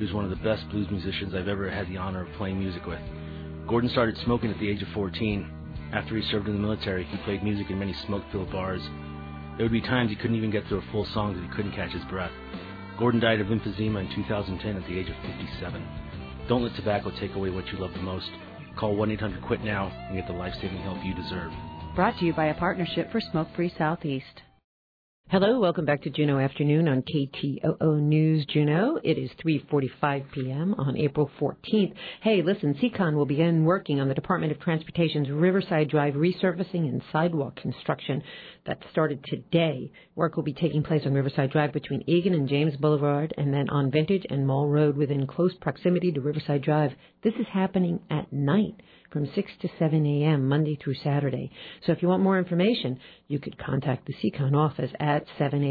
He was one of the best blues musicians I've ever had the honor of playing music with. Gordon started smoking at the age of 14. After he served in the military, he played music in many smoke-filled bars. There would be times he couldn't even get through a full song because he couldn't catch his breath. Gordon died of emphysema in 2010 at the age of 57. Don't let tobacco take away what you love the most. Call 1-800-QUIT-NOW and get the life-saving help you deserve. Brought to you by a partnership for Smoke-Free Southeast. Hello, welcome back to Juneau Afternoon on KTOO News Juneau. It is 3:45 p.m. on April 14th. Hey, listen, CCON will begin working on the Department of Transportation's Riverside Drive resurfacing and sidewalk construction that started today. Work will be taking place on Riverside Drive between Egan and James Boulevard and then on Vintage and Mall Road within close proximity to Riverside Drive. This is happening at night from 6 to 7 a.m. Monday through Saturday. So if you want more information, you could contact the CCON office at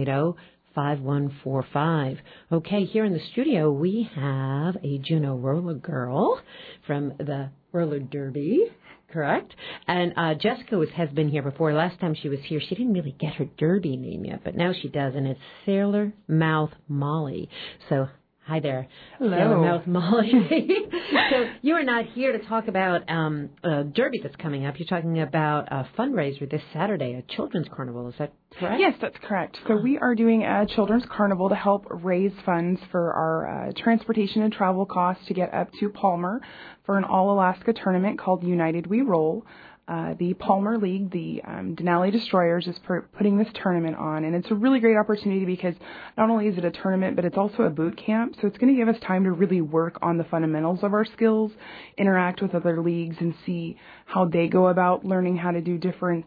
780-5145. Okay, here in the studio we have a Juneau roller girl from the roller derby, correct? And Jessica has been here before. Last time she was here, she didn't really get her derby name yet, but now she does, and it's Sailor Mouth Molly. So hi there. Hello. Sailor Mouth Molly. So you are not here to talk about a derby that's coming up. You're talking about a fundraiser this Saturday, a children's carnival. Is that correct? Yes, that's correct. So we are doing a children's carnival to help raise funds for our transportation and travel costs to get up to Palmer for an all-Alaska tournament called United We Roll. The Palmer League, the Denali Destroyers, is putting this tournament on, and it's a really great opportunity because not only is it a tournament, but it's also a boot camp, so it's going to give us time to really work on the fundamentals of our skills, interact with other leagues, and see how they go about learning how to do different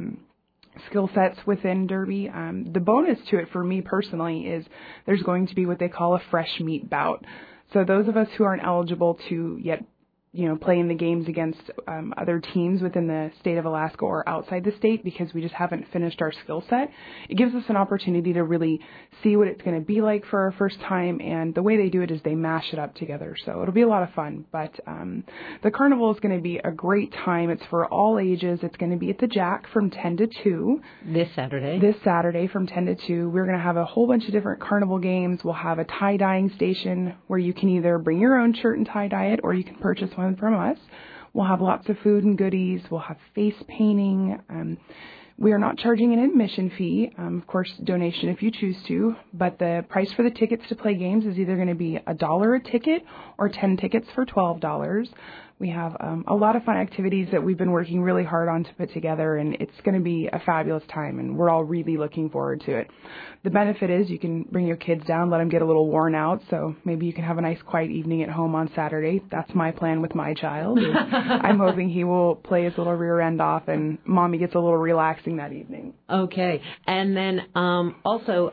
skill sets within Derby. The bonus to it for me personally is there's going to be what they call a fresh meat bout. So those of us who aren't eligible to yet play in the games against other teams within the state of Alaska or outside the state because we just haven't finished our skill set. It gives us an opportunity to really see what it's going to be like for our first time, and the way they do it is they mash it up together. So it'll be a lot of fun, but the carnival is going to be a great time. It's for all ages. It's going to be at the Jack from 10 to 2. This Saturday from 10 to 2. We're going to have a whole bunch of different carnival games. We'll have a tie-dyeing station where you can either bring your own shirt and tie-dye it or you can purchase one from us. We'll have lots of food and goodies. We'll have face painting. We are not charging an admission fee, of course, donation if you choose to, but the price for the tickets to play games is either going to be $1 a ticket or 10 tickets for $12. We have a lot of fun activities that we've been working really hard on to put together, and it's going to be a fabulous time, and we're all really looking forward to it. The benefit is you can bring your kids down, let them get a little worn out, so maybe you can have a nice quiet evening at home on Saturday. That's my plan with my child. I'm hoping he will play his little rear end off, and Mommy gets a little relaxing that evening. Okay, and then also,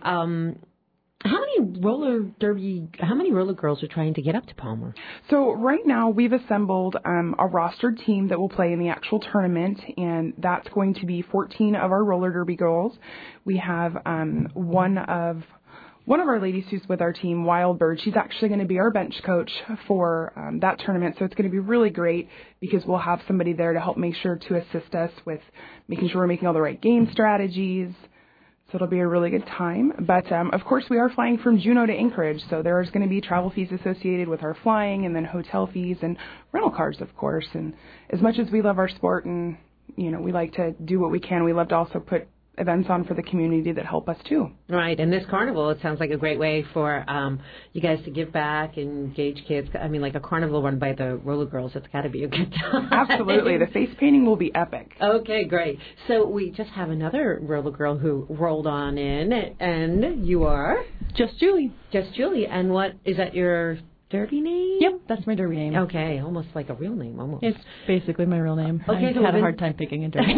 how many roller girls are trying to get up to Palmer? So right now we've assembled a rostered team that will play in the actual tournament, and that's going to be 14 of our roller derby girls. We have one of our ladies who's with our team, Wildbird. She's actually going to be our bench coach for that tournament, so it's going to be really great because we'll have somebody there to help make sure to assist us with making sure we're making all the right game strategies. So it'll be a really good time. But, of course, we are flying from Juneau to Anchorage, so there's going to be travel fees associated with our flying and then hotel fees and rental cars, of course. And as much as we love our sport and, we like to do what we can, we love to also put events on for the community that help us, too. Right. And this carnival, it sounds like a great way for you guys to give back and engage kids. I mean, like a carnival run by the roller girls, it's got to be a good time. Absolutely. The face painting will be epic. Okay, great. So we just have another roller girl who rolled on in, and you are? Just Julie. Just Julie. And what, is that your derby name? Yep, that's my derby name. Okay, almost like a real name, almost. It's basically my real name. Okay, I had a hard time picking a derby.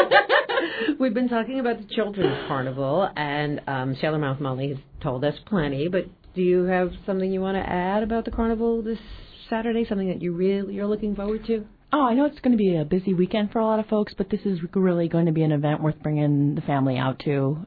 We've been talking about the Children's Carnival, and Sailor Mouth Molly has told us plenty, but do you have something you want to add about the carnival this Saturday, something that you're looking forward to? Oh, I know it's going to be a busy weekend for a lot of folks, but this is really going to be an event worth bringing the family out to.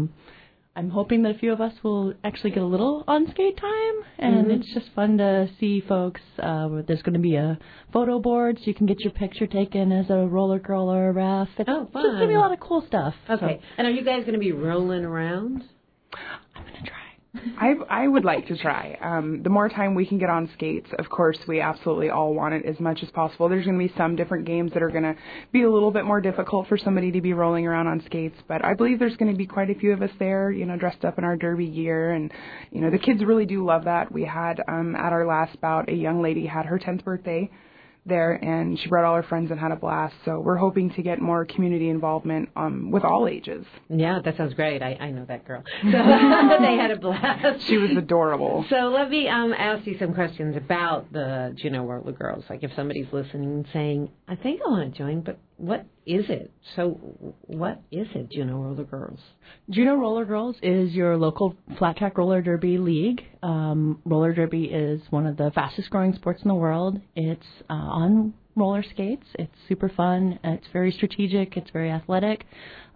I'm hoping that a few of us will actually get a little on-skate time, and it's just fun to see folks. There's going to be a photo board, so you can get your picture taken as a roller girl or a ref. It's fun. just going to be a lot of cool stuff. Okay. So. And are you guys going to be rolling around? I'm going to try. I would like to try. The more time we can get on skates, of course, we absolutely all want it as much as possible. There's going to be some different games that are going to be a little bit more difficult for somebody to be rolling around on skates, but I believe there's going to be quite a few of us there, dressed up in our derby gear, and, the kids really do love that. We had, at our last bout, a young lady had her 10th birthday there, and she brought all her friends and had a blast. So we're hoping to get more community involvement with all ages. Yeah, that sounds great. I know that girl. So they had a blast. She was adorable. So let me ask you some questions about the Juneau Roller Girls. Like if somebody's listening and saying, I think I want to join, but what is it? So what is it, Juneau Roller Girls? Juneau Roller Girls is your local flat track roller derby league. Roller derby is one of the fastest growing sports in the world. It's on roller skates. It's super fun. It's very strategic. It's very athletic.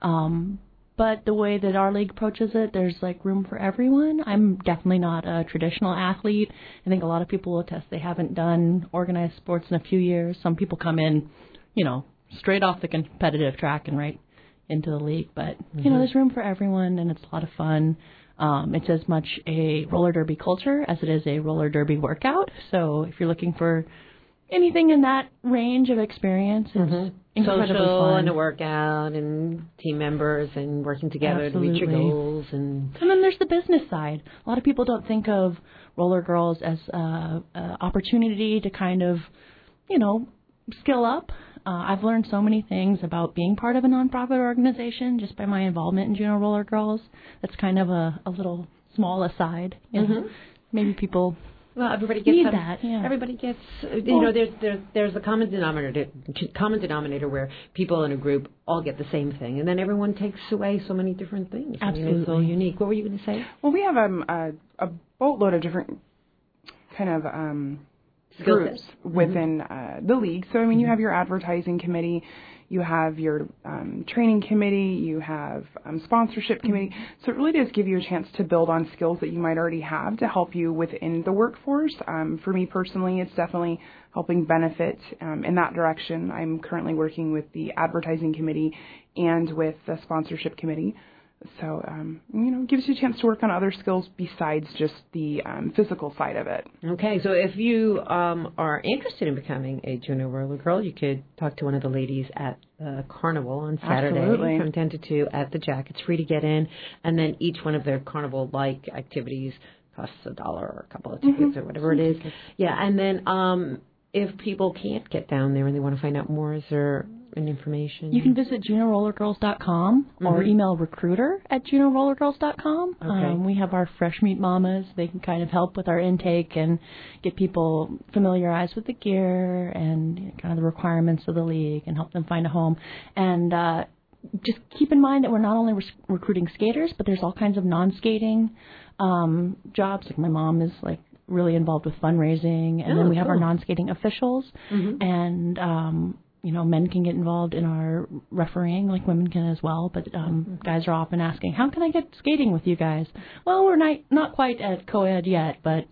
But the way that our league approaches it, there's like room for everyone. I'm definitely not a traditional athlete. I think a lot of people will attest they haven't done organized sports in a few years. Some people come in, straight off the competitive track and right into the league. But, there's room for everyone, and it's a lot of fun. It's as much a roller derby culture as it is a roller derby workout. So if you're looking for anything in that range of experience, it's incredibly social fun. and a workout and team members and working together Absolutely. to reach your goals. And then there's the business side. A lot of people don't think of Roller Girls as an opportunity to kind of, skill up. I've learned so many things about being part of a nonprofit organization just by my involvement in Juneau Roller Girls. That's kind of a little small aside. Maybe people everybody gets need some, that. Yeah. Everybody gets. There's a common denominator where people in a group all get the same thing, and then everyone takes away so many different things. Absolutely, I mean, it's so unique. What were you going to say? Well, we have a boatload of different kind of groups within the league. So, you have your advertising committee, you have your training committee, you have sponsorship committee. So it really does give you a chance to build on skills that you might already have to help you within the workforce. For me personally, it's definitely helping benefit in that direction. I'm currently working with the advertising committee and with the sponsorship committee. So, it gives you a chance to work on other skills besides just the physical side of it. Okay, so if you are interested in becoming a Juneau Roller Girl, you could talk to one of the ladies at the carnival on Saturday Absolutely. from 10 to 2 at the Jack. It's free to get in, and then each one of their carnival-like activities costs $1 or a couple of tickets or whatever it is. Yeah, and then if people can't get down there and they want to find out more, is there any information? You can visit JuneauRollerGirls.com or email recruiter@JuneauRollerGirls.com. Okay. We have our Fresh Meat Mamas. They can kind of help with our intake and get people familiarized with the gear and kind of the requirements of the league and help them find a home. And just keep in mind that we're not only recruiting skaters, but there's all kinds of non-skating jobs. Like my mom is really involved with fundraising, and then we have our non-skating officials, and men can get involved in our refereeing, like women can as well, but guys are often asking, how can I get skating with you guys? Well, we're not quite at co-ed yet, but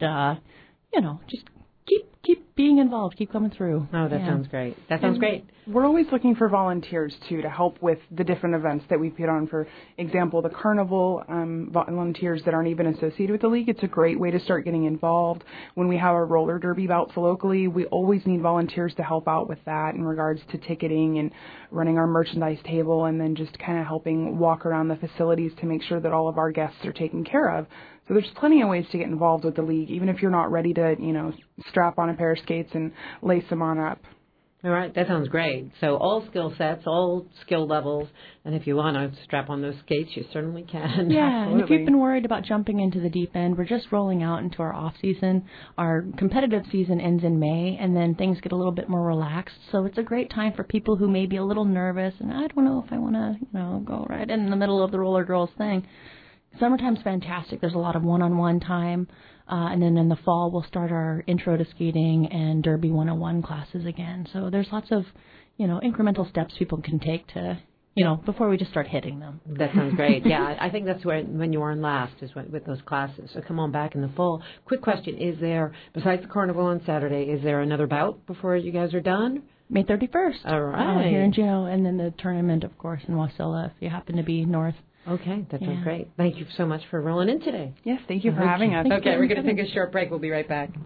just keep being involved, keep coming through. Oh, that sounds great. That sounds great. We're always looking for volunteers, too, to help with the different events that we put on. For example, the carnival, volunteers that aren't even associated with the league. It's a great way to start getting involved. When we have our roller derby bouts locally, we always need volunteers to help out with that in regards to ticketing and running our merchandise table, and then just kind of helping walk around the facilities to make sure that all of our guests are taken care of. So there's plenty of ways to get involved with the league, even if you're not ready to, strap on a pair of skates and lace them on up. All right, that sounds great. So all skill sets, all skill levels, and if you want to strap on those skates, you certainly can. Yeah, Absolutely. And if you've been worried about jumping into the deep end, we're just rolling out into our off season. Our competitive season ends in May, and then things get a little bit more relaxed. So it's a great time for people who may be a little nervous, and I don't know if I want to, go right in the middle of the Roller Girls thing. Summertime's fantastic. There's a lot of one-on-one time. And then in the fall, we'll start our intro to skating and Derby 101 classes again. So there's lots of, incremental steps people can take to, before we just start hitting them. That sounds great. Yeah, I think that's when you are last is with those classes. So come on back in the fall. Quick question. Is there, besides the carnival on Saturday, is there another bout before you guys are done? May 31st. All right. Here in Juneau, and then the tournament, of course, in Wasilla if you happen to be north Okay, that sounds great. Thank you so much for rolling in today. Yes, thank you for having us. Okay, we're going to take a short break. We'll be right back.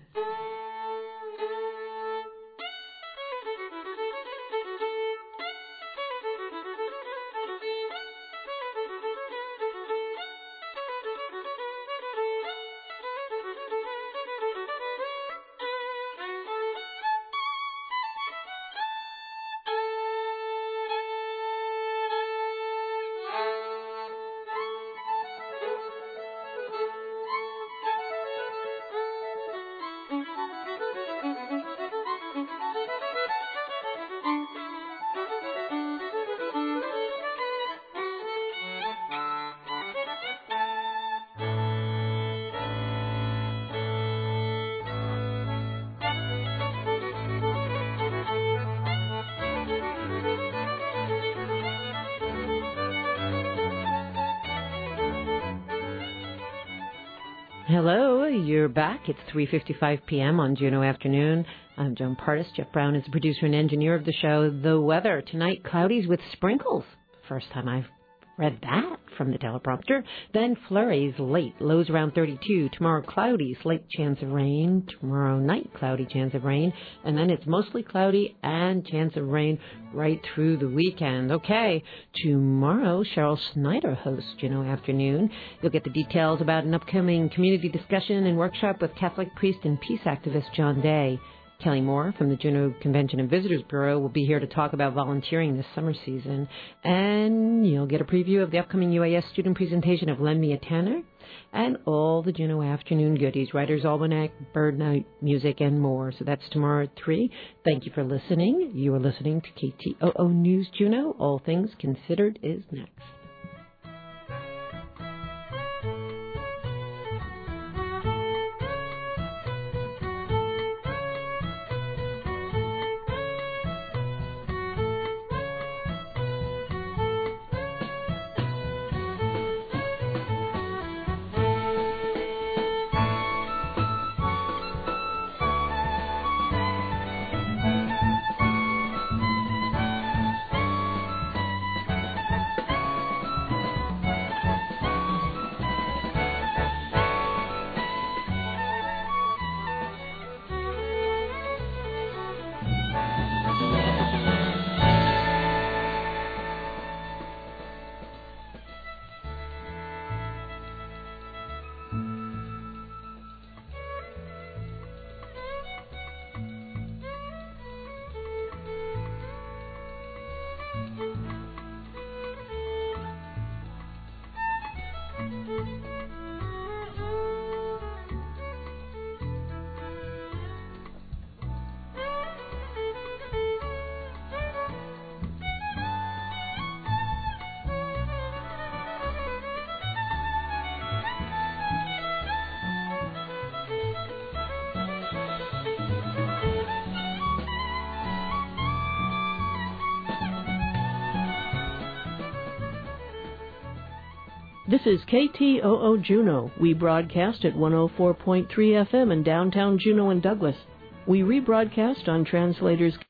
Hello, you're back. It's 3:55 p.m. on Juneau Afternoon. I'm Joan Partis. Jeff Brown is the producer and engineer of the show. The weather tonight, cloudies with sprinkles. First time I've read that from the teleprompter. Then flurries late, lows around 32. Tomorrow, cloudy, slight chance of rain. Tomorrow night, cloudy, chance of rain. And then it's mostly cloudy and chance of rain right through the weekend. Okay, tomorrow, Cheryl Snyder hosts Juneau Afternoon. You'll get the details about an upcoming community discussion and workshop with Catholic priest and peace activist John Day. Kelly Moore from the Juneau Convention and Visitors Bureau will be here to talk about volunteering this summer season. And you'll get a preview of the upcoming UAS student presentation of Lend Me a Tanner and all the Juneau Afternoon goodies, Writer's Almanac, Bird Night, music, and more. So that's tomorrow at 3. Thank you for listening. You are listening to KTOO News Juneau. All Things Considered is next. This is KTOO Juneau. We broadcast at 104.3 FM in downtown Juneau and Douglas. We rebroadcast on Translators